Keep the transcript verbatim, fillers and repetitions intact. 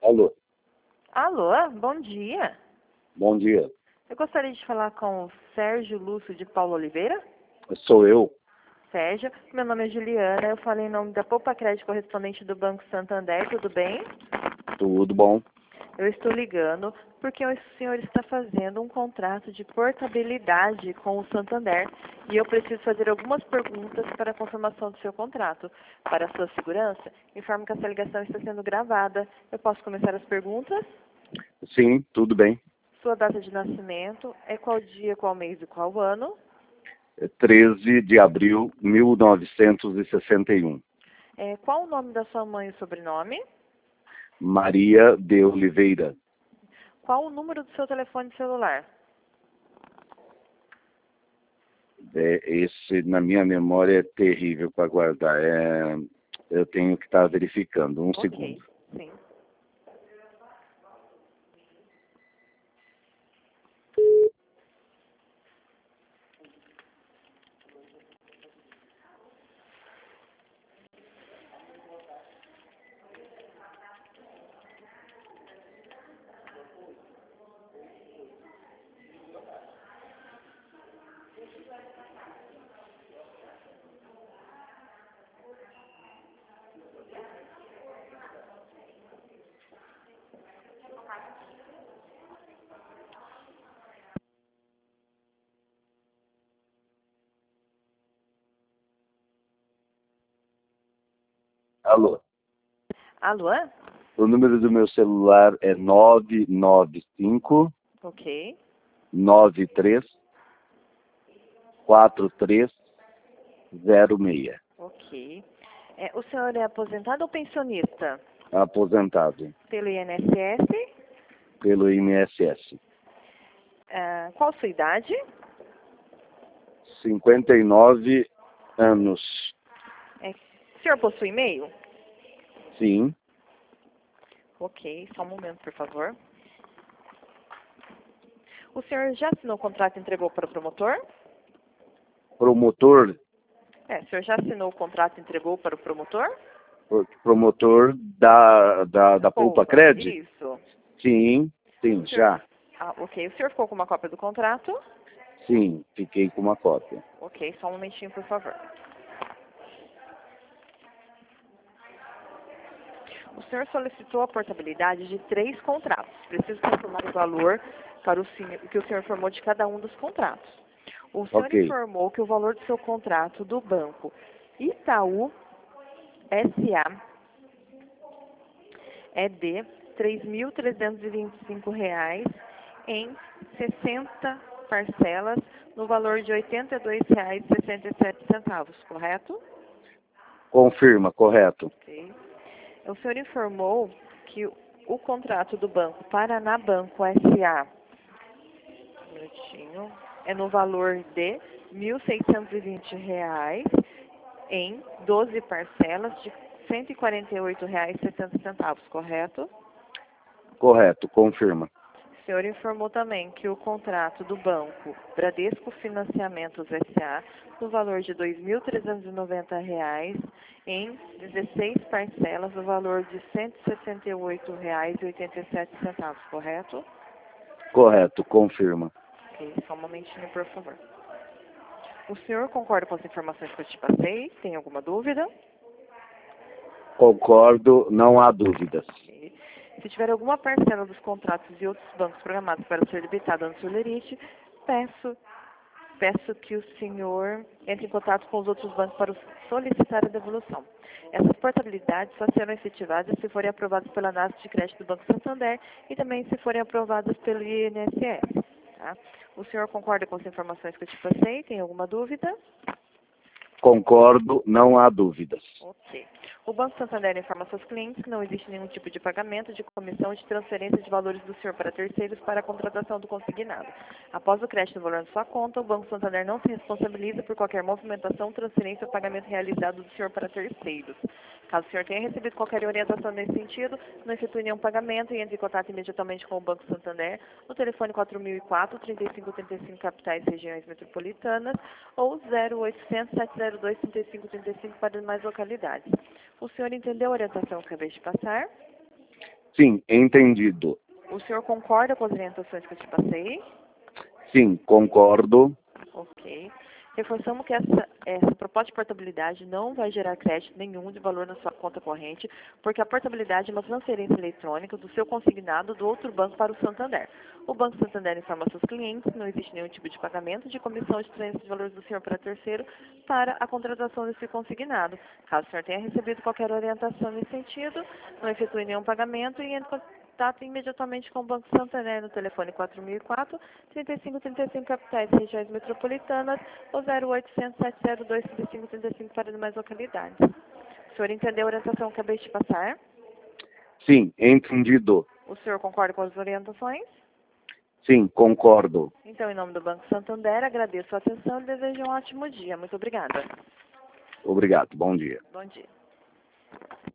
Alô, Alô, bom dia. bom dia. Eu gostaria de falar com o Sérgio Lúcio de Paulo Oliveira. Sou eu. Sérgio, meu nome é Juliana, eu falo em nome da Poupa Crédito correspondente do Banco Santander, tudo bem? Tudo bom? Eu estou ligando porque o senhor está fazendo um contrato de portabilidade com o Santander e eu preciso fazer algumas perguntas para a confirmação do seu contrato. Para a sua segurança, informo que essa ligação está sendo gravada. Eu posso começar as perguntas? Sim, tudo bem. Sua data de nascimento é qual dia, qual mês e qual ano? É treze de abril de mil novecentos e sessenta e um. É, qual o nome da sua mãe e o sobrenome? Maria de Oliveira. Qual o número do seu telefone celular? É, esse, na minha memória, é terrível para guardar. É, eu tenho que estar verificando. Um Ok, segundo. sim. Alô. Alô? O número do meu celular é nove nove cinco, Ok. nove três, quatro três zero seis. Ok. É, o senhor é aposentado ou pensionista? Aposentado Pelo I N S S? pelo I N S S. Ah, qual a sua idade? cinquenta e nove anos. É, o senhor possui e-mail? Sim. Ok, só um momento, por favor. O senhor já assinou o contrato e entregou para o promotor? Promotor, É, o senhor já assinou o contrato e entregou para o promotor? promotor da, da, da Poupa Poupa, Cred? isso. Sim, sim, O senhor... já. Ah, ok. O senhor ficou com uma cópia do contrato? Sim, fiquei com uma cópia. Ok, só um momentinho, por favor. O senhor solicitou a portabilidade de três contratos. Preciso confirmar o valor para o senhor, que o senhor informou de cada um dos contratos. O senhor Ok, informou que o valor do seu contrato do banco Itaú S A é de três mil trezentos e vinte e cinco reais em sessenta parcelas no valor de oitenta e dois reais e sessenta e sete centavos, correto? confirma, correto. Ok. O senhor informou que o contrato do banco Paraná Banco S A um minutinho, é no valor de mil seiscentos e vinte reais em doze parcelas de cento e quarenta e oito reais e sessenta centavos, correto? Correto, confirma. O senhor informou também que o contrato do banco Bradesco Financiamentos S A no valor de dois mil trezentos e noventa reais em dezesseis parcelas no valor de cento e sessenta e oito reais e oitenta e sete centavos, correto? Correto, confirma. Ok, só um momentinho, por favor. O senhor concorda com as informações que eu te passei? Tem alguma dúvida? Concordo, não há dúvidas. Ok. Se tiver alguma parcela dos contratos e outros bancos programados para ser debitada no Solerite, peço, peço que o senhor entre em contato com os outros bancos para solicitar a devolução. Essas portabilidades só serão efetivadas se forem aprovadas pela análise de crédito do Banco Santander e também se forem aprovadas pelo I N S S. Tá? O senhor concorda com as informações que eu te passei? Tem alguma dúvida? Concordo, não há dúvidas. Ok. O Banco Santander informa seus clientes que não existe nenhum tipo de pagamento, de comissão ou de transferência de valores do senhor para terceiros para a contratação do consignado. Após o crédito do valor na sua conta, o Banco Santander não se responsabiliza por qualquer movimentação, transferência ou pagamento realizado do senhor para terceiros. Caso o senhor tenha recebido qualquer orientação nesse sentido, não efetue nenhum pagamento e entre em contato imediatamente com o Banco Santander no telefone quatro mil e quatro, trinta e cinco trinta e cinco capitais e regiões metropolitanas ou zero oitocentos, sete zero dois, trinta e cinco trinta e cinco para demais localidades. O senhor entendeu a orientação que eu acabei de passar? Sim, entendido. O senhor concorda com as orientações que eu te passei? Sim, concordo. Ok. Reforçamos que essa, essa proposta de portabilidade não vai gerar crédito nenhum de valor na sua conta corrente, porque a portabilidade é uma transferência eletrônica do seu consignado do outro banco para o Santander. O Banco Santander informa seus clientes que não existe nenhum tipo de pagamento de comissão de transferência de valores do senhor para terceiro para a contratação desse consignado. Caso o senhor tenha recebido qualquer orientação nesse sentido, não efetue nenhum pagamento e entre contato imediatamente com o Banco Santander no telefone quatro mil e quatro, trinta e cinco trinta e cinco capitais e regiões metropolitanas ou zero oitocentos, sete zero dois, trinta e cinco trinta e cinco para demais localidades. O senhor entendeu a orientação que acabei de passar? Sim, entendido. O senhor concorda com as orientações? Sim, concordo. Então, em nome do Banco Santander, agradeço a atenção e desejo um ótimo dia. Muito obrigada. Obrigado. Bom dia. Bom dia.